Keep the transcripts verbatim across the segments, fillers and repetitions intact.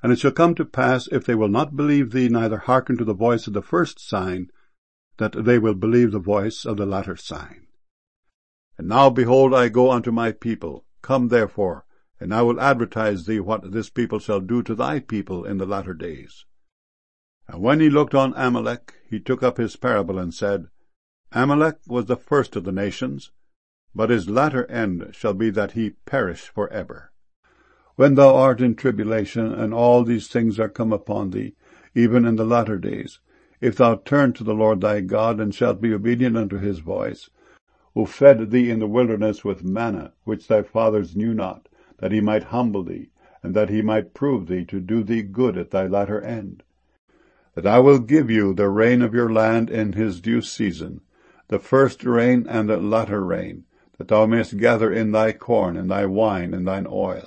And it shall come to pass, if they will not believe thee, neither hearken to the voice of the first sign, that they will believe the voice of the latter sign. And now, behold, I go unto my people. Come therefore, and I will advertise thee what this people shall do to thy people in the latter days. And when he looked on Amalek, he took up his parable, and said, Amalek was the first of the nations, but his latter end shall be that he perish for ever. When thou art in tribulation, and all these things are come upon thee, even in the latter days, if thou turn to the Lord thy God, and shalt be obedient unto his voice, who fed thee in the wilderness with manna, which thy fathers knew not, that he might humble thee, and that he might prove thee to do thee good at thy latter end. That I will give you the rain of your land in his due season, the first rain and the latter rain, that thou mayest gather in thy corn, and thy wine, and thine oil.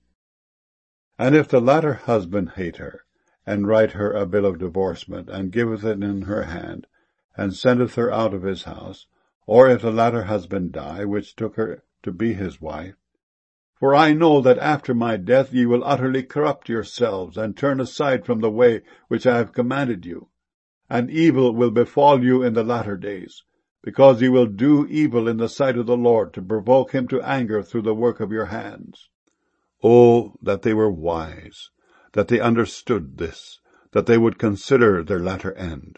And if the latter husband hate her, and write her a bill of divorcement, and giveth it in her hand, and sendeth her out of his house, or if the latter husband die, which took her to be his wife, for I know that after my death ye will utterly corrupt yourselves, and turn aside from the way which I have commanded you, and evil will befall you in the latter days, because ye will do evil in the sight of the Lord, to provoke him to anger through the work of your hands. Oh, that they were wise, that they understood this, that they would consider their latter end.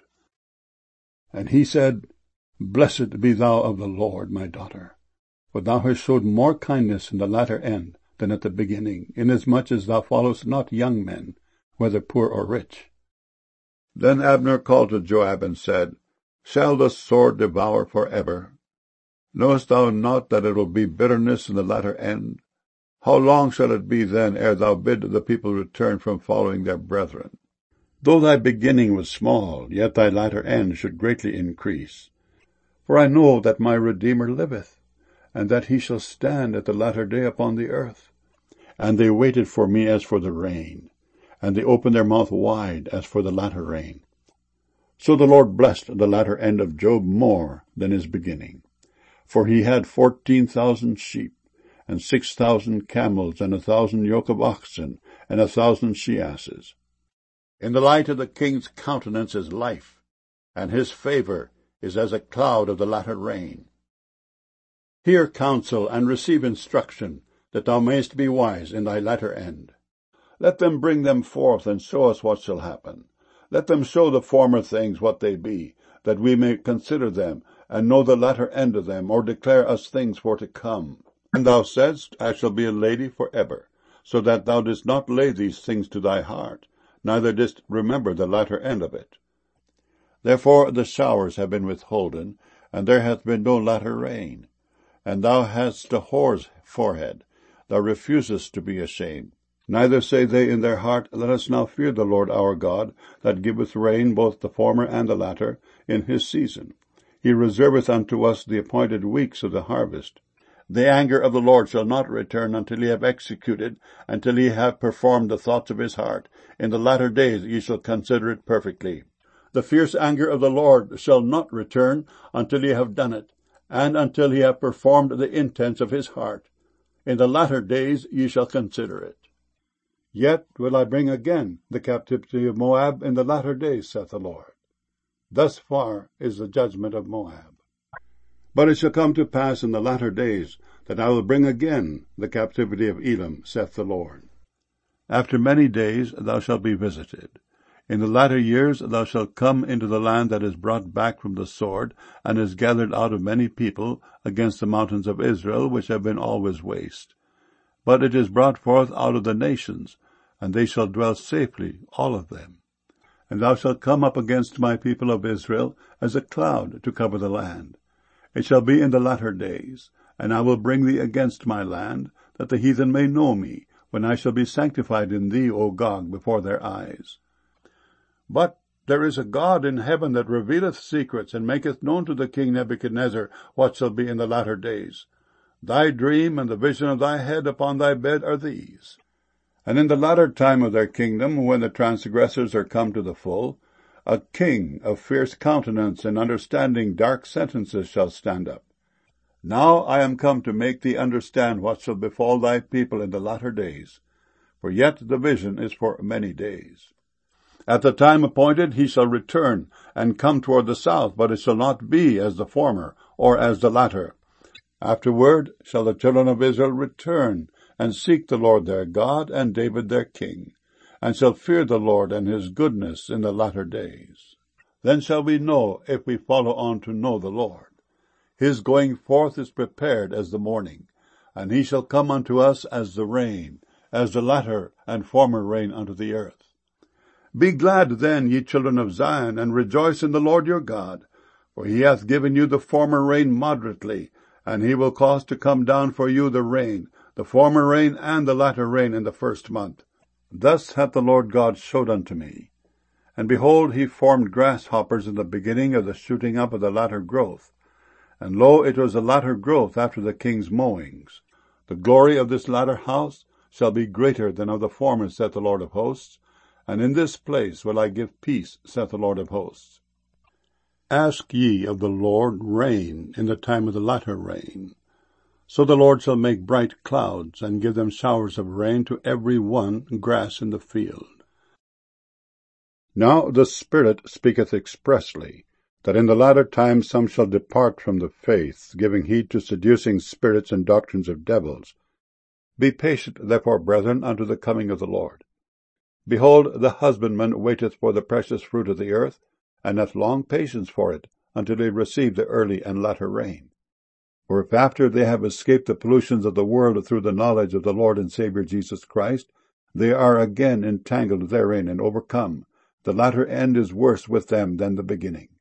And he said, Blessed be thou of the Lord, my daughter, for thou hast showed more kindness in the latter end than at the beginning, inasmuch as thou followest not young men, whether poor or rich. Then Abner called to Joab and said, Shall the sword devour for ever? Knowest thou not that it will be bitterness in the latter end? How long shall it be then ere thou bid the people return from following their brethren? Though thy beginning was small, yet thy latter end should greatly increase. For I know that my Redeemer liveth, and that he shall stand at the latter day upon the earth. And they waited for me as for the rain, and they opened their mouth wide as for the latter rain. So the Lord blessed the latter end of Job more than his beginning. For he had fourteen thousand sheep, and six thousand camels, and a thousand yoke of oxen, and a thousand she-asses. In the light of the king's countenance is life, and his favour is as a cloud of the latter rain. Hear counsel, and receive instruction, that thou mayest be wise in thy latter end. Let them bring them forth, and show us what shall happen. Let them show the former things what they be, that we may consider them, and know the latter end of them, or declare us things for to come. And thou saidst, I shall be a lady for ever, so that thou didst not lay these things to thy heart, neither didst remember the latter end of it. Therefore the showers have been withholden, and there hath been no latter rain. And thou hast a whore's forehead, thou refusest to be ashamed. Neither say they in their heart, Let us now fear the Lord our God, that giveth rain both the former and the latter in his season. He reserveth unto us the appointed weeks of the harvest. The anger of the Lord shall not return until he have executed, until he have performed the thoughts of his heart. In the latter days ye shall consider it perfectly. The fierce anger of the Lord shall not return until he have done it, and until he have performed the intents of his heart. In the latter days ye shall consider it. Yet will I bring again the captivity of Moab in the latter days, saith the Lord. Thus far is the judgment of Moab. But it shall come to pass in the latter days that I will bring again the captivity of Elam, saith the Lord. After many days thou shalt be visited. In the latter years thou shalt come into the land that is brought back from the sword, and is gathered out of many people, against the mountains of Israel, which have been always waste. But it is brought forth out of the nations, and they shall dwell safely, all of them. And thou shalt come up against my people of Israel as a cloud to cover the land. It shall be in the latter days, and I will bring thee against my land, that the heathen may know me, when I shall be sanctified in thee, O Gog, before their eyes. But there is a God in heaven that revealeth secrets, and maketh known to the king Nebuchadnezzar what shall be in the latter days. Thy dream and the vision of thy head upon thy bed are these. And in the latter time of their kingdom, when the transgressors are come to the full, a king of fierce countenance and understanding dark sentences shall stand up. Now I am come to make thee understand what shall befall thy people in the latter days. for yet the vision is for many days. At the time appointed he shall return, and come toward the south, but it shall not be as the former, or as the latter. Afterward shall the children of Israel return, and seek the Lord their God, and David their king, and shall fear the Lord and his goodness in the latter days. Then shall we know, if we follow on to know the Lord. His going forth is prepared as the morning, and he shall come unto us as the rain, as the latter and former rain unto the earth. Be glad then, ye children of Zion, and rejoice in the Lord your God, for he hath given you the former rain moderately, and he will cause to come down for you the rain, the former rain and the latter rain in the first month. Thus hath the Lord God showed unto me. And behold, he formed grasshoppers in the beginning of the shooting up of the latter growth. And lo, it was the latter growth after the king's mowings. The glory of this latter house shall be greater than of the former, saith the Lord of hosts, and in this place will I give peace, saith the Lord of hosts. Ask ye of the Lord rain in the time of the latter rain. So the Lord shall make bright clouds, and give them showers of rain to every one grass in the field. Now the Spirit speaketh expressly, that in the latter time some shall depart from the faith, giving heed to seducing spirits and doctrines of devils. Be patient, therefore, brethren, unto the coming of the Lord. Behold, the husbandman waiteth for the precious fruit of the earth, and hath long patience for it, until he receive the early and latter rain. For if after they have escaped the pollutions of the world through the knowledge of the Lord and Saviour Jesus Christ, they are again entangled therein and overcome, the latter end is worse with them than the beginning.